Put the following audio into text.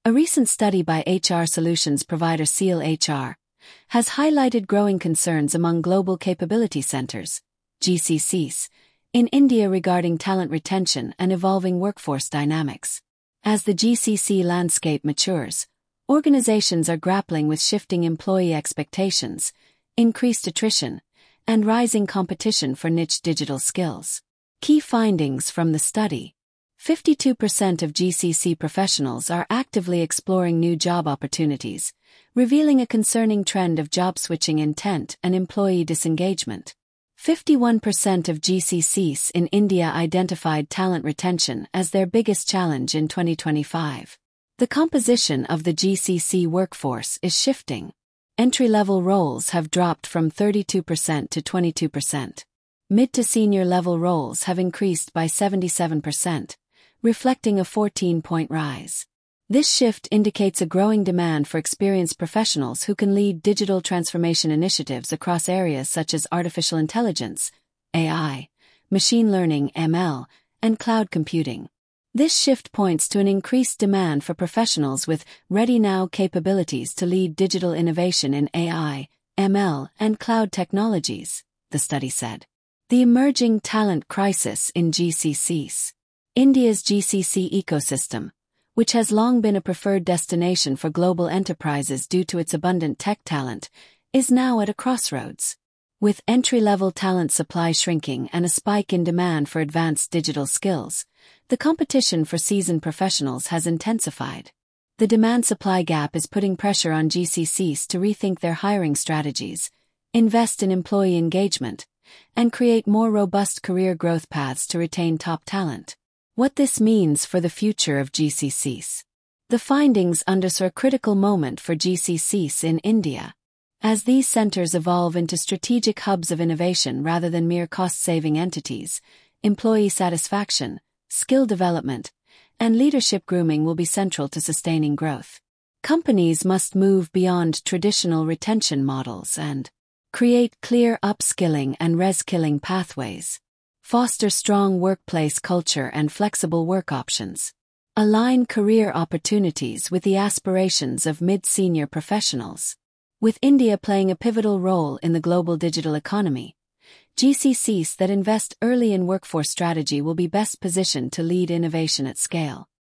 A recent study by HR solutions provider Seal HR has highlighted growing concerns among global capability centers, GCCs, in India regarding talent retention and evolving workforce dynamics. As the GCC landscape matures, organizations are grappling with shifting employee expectations, increased attrition, and rising competition for niche digital skills. Key findings from the study: 52% of GCC professionals are actively exploring new job opportunities, revealing a concerning trend of job switching intent and employee disengagement. 51% of GCCs in India identified talent retention as their biggest challenge in 2025. The composition of the GCC workforce is shifting. Entry-level roles have dropped from 32% to 22%. Mid to senior level roles have increased by 77%, reflecting a 14-point rise. This shift indicates a growing demand for experienced professionals who can lead digital transformation initiatives across areas such as artificial intelligence, AI, machine learning (ML), and cloud computing. This shift points to an increased demand for professionals with ready-now capabilities to lead digital innovation in AI, ML, and cloud technologies, the study said. The emerging talent crisis in GCCs. India's GCC ecosystem, which has long been a preferred destination for global enterprises due to its abundant tech talent, is now at a crossroads. With entry-level talent supply shrinking and a spike in demand for advanced digital skills, the competition for seasoned professionals has intensified. The demand-supply gap is putting pressure on GCCs to rethink their hiring strategies, invest in employee engagement, and create more robust career growth paths to retain top talent. What this means for the future of GCCs. The findings underscore a critical moment for GCCs in India. As these centers evolve into strategic hubs of innovation rather than mere cost-saving entities, employee satisfaction, skill development, and leadership grooming will be central to sustaining growth. Companies must move beyond traditional retention models and create clear upskilling and reskilling pathways. Foster strong workplace culture and flexible work options. Align career opportunities with the aspirations of mid-senior professionals. With India playing a pivotal role in the global digital economy, GCCs that invest early in workforce strategy will be best positioned to lead innovation at scale.